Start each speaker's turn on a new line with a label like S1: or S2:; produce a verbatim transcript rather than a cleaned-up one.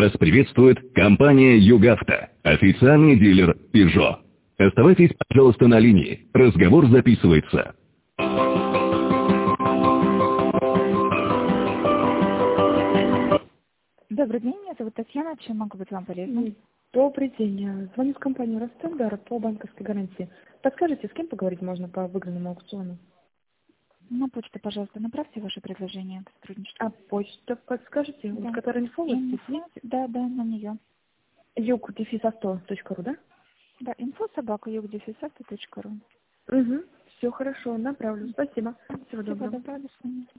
S1: Вас приветствует компания «Югавто», официальный дилер Peugeot. Оставайтесь, пожалуйста, на линии. Разговор записывается.
S2: Добрый день, меня зовут Татьяна. Чем могу быть вам полезной?
S3: Добрый день. Звоню с компании «Ростендар» по банковской гарантии. Подскажите, с кем поговорить можно по выигранному аукциону?
S2: На почту, пожалуйста, направьте ваше предложение к сотрудничеству.
S3: А почту подскажете?
S2: Да.
S3: Вот, которая инфо у вас здесь есть?
S2: Да, да, на нее.
S3: юг дефис авто точка ру, да?
S2: Да, инфо собака юг дефис авто точка ру.
S3: Угу. Все хорошо, направлю. Спасибо. Всего
S2: Всего
S3: доброго.
S2: доброго, до свидания.